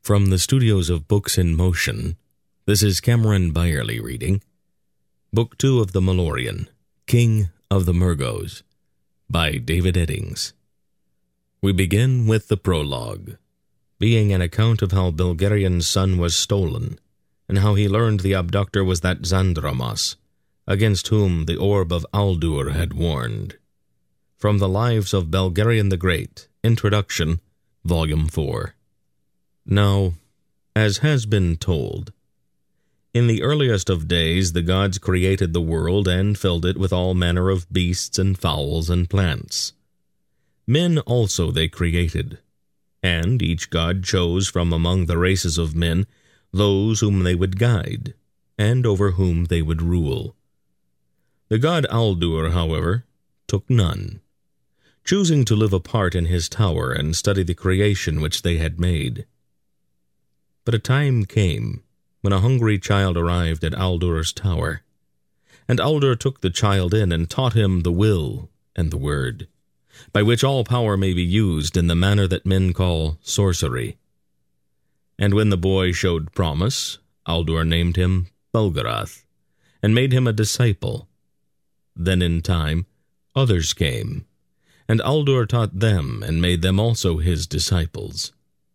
From the studios of Books in Motion, this is Cameron Byerly reading Book 2 of the Malorian, King of the Murgos, by David Eddings. We begin with the prologue, being an account of how Belgerian's son was stolen, and how he learned the abductor was that Xandramas, against whom the orb of Aldur had warned. From the Lives of Belgerian the Great, Introduction, Volume 4. Now, as has been told, in the earliest of days the gods created the world and filled it with all manner of beasts and fowls and plants. Men also they created, and each god chose from among the races of men those whom they would guide, and over whom they would rule. The god Aldur, however, took none, choosing to live apart in his tower and study the creation which they had made. But a time came when a hungry child arrived at Aldur's tower, and Aldur took the child in and taught him the will and the word, by which all power may be used in the manner that men call sorcery. And when the boy showed promise, Aldur named him Belgarath, and made him a disciple. Then in time others came, and Aldur taught them and made them also his disciples.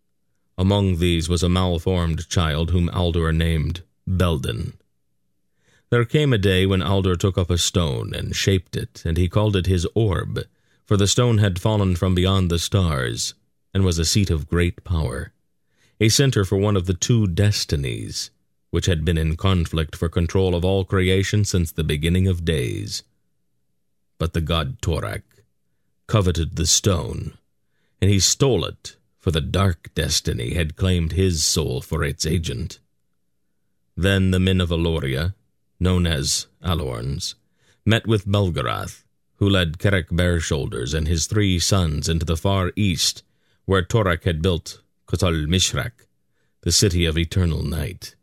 Among these was a malformed child whom Aldur named Belden. There came a day when Aldur took up a stone and shaped it, and he called it his orb, for the stone had fallen from beyond the stars, and was a seat of great power, a center for one of the two destinies, which had been in conflict for control of all creation since the beginning of days. But the god Torak coveted the stone, and he stole it, for the dark destiny had claimed his soul for its agent. Then the men of Aloria, known as Alorns, met with Belgarath, who led Kerek Bareshoulders and his 3 sons into the far east, where Torak had built Kotal Mishrak, the city of eternal night.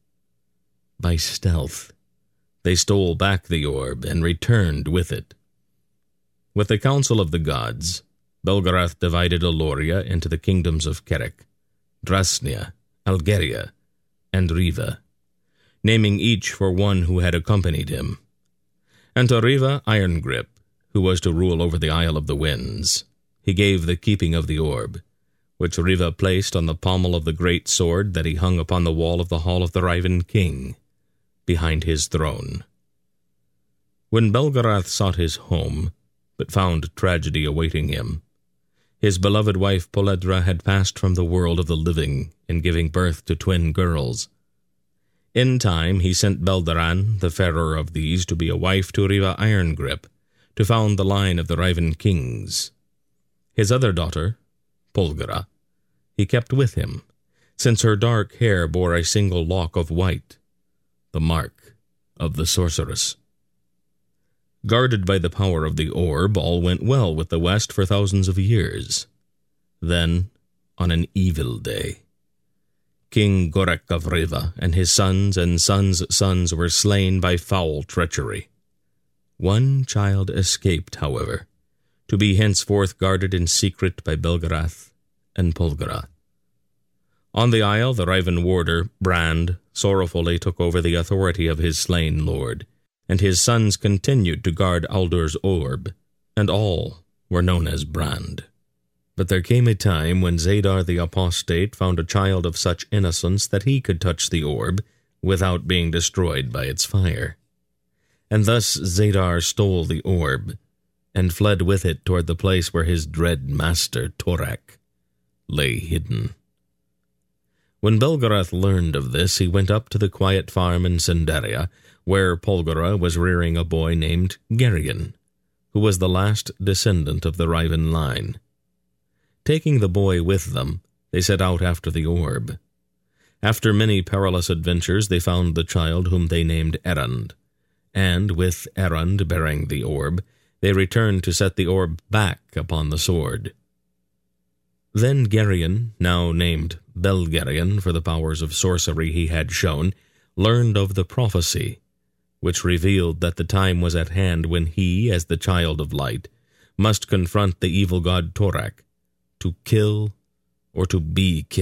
By stealth, they stole back the orb and returned with it. With the council of the gods, Belgarath divided Aloria into the kingdoms of Kerek, Drasnia, Algeria, and Riva, naming each for one who had accompanied him. And to Riva Irongrip, who was to rule over the Isle of the Winds, he gave the keeping of the orb, which Riva placed on the pommel of the great sword that he hung upon the wall of the hall of the Riven King, behind his throne. When Belgarath sought his home, but found tragedy awaiting him, his beloved wife Poledra had passed from the world of the living in giving birth to twin girls. In time he sent Beldaran, the fairer of these, to be a wife to Riva Irongrip, to found the line of the Riven Kings. His other daughter, Polgara, he kept with him, since her dark hair bore a single lock of white, the mark of the sorceress. Guarded by the power of the orb, all went well with the West for thousands of years. Then, on an evil day, King Gorek of Riva and his sons and sons' sons were slain by foul treachery. One child escaped, however, to be henceforth guarded in secret by Belgarath and Polgara. On the isle, the Riven warder, Brand, sorrowfully took over the authority of his slain lord, and his sons continued to guard Aldur's orb, and all were known as Brand. But there came a time when Zadar the Apostate found a child of such innocence that he could touch the orb without being destroyed by its fire. And thus Zadar stole the orb, and fled with it toward the place where his dread master Torak lay hidden. When Belgarath learned of this, he went up to the quiet farm in Sendaria, where Polgara was rearing a boy named Gerion, who was the last descendant of the Riven line. Taking the boy with them, they set out after the orb. After many perilous adventures, they found the child whom they named Erund, and with Erund bearing the orb, they returned to set the orb back upon the sword. Then Gerion, now named Belgerion for the powers of sorcery he had shown, learned of the prophecy, which revealed that the time was at hand when he, as the child of light, must confront the evil god Torak, to kill or to be killed.